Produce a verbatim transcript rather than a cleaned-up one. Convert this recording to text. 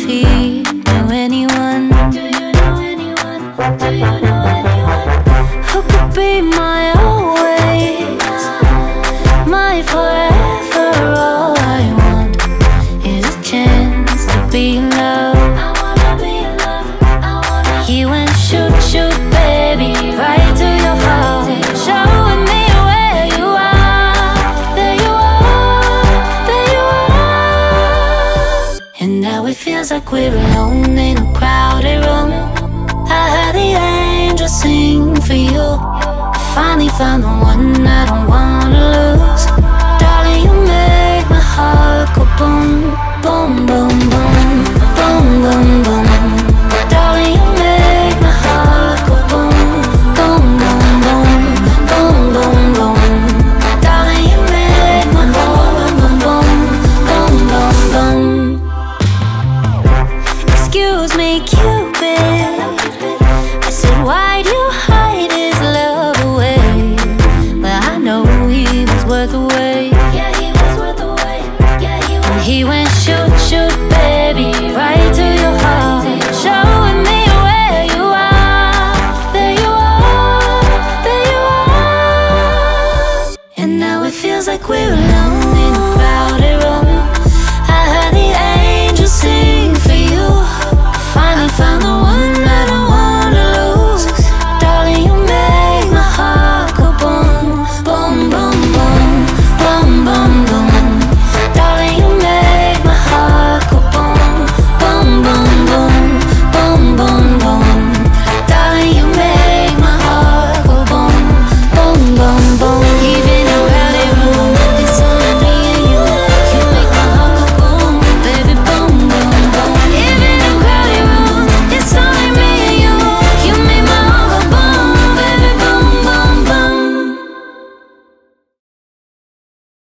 if he knew anyone. Do you know anyone? Do you know anyone who could be my always, my forever? All I want is a chance to be in love. I wanna be in love. I wanna. He went shoot, shoot, baby, right to your heart, showing me where you are. There you are, there you are. And now it feels like we're alone in a crowded room. I heard the angels sing for you. I finally found the one I don't wanna lose. Darling, you make my heart go boom, boom, boom, boom, boom, boom, boom. Darling, you make my heart go boom, boom, boom, boom, boom, boom, boom. Darling, you make my heart boom, boom, boom, boom, boom. Excuse me, cute.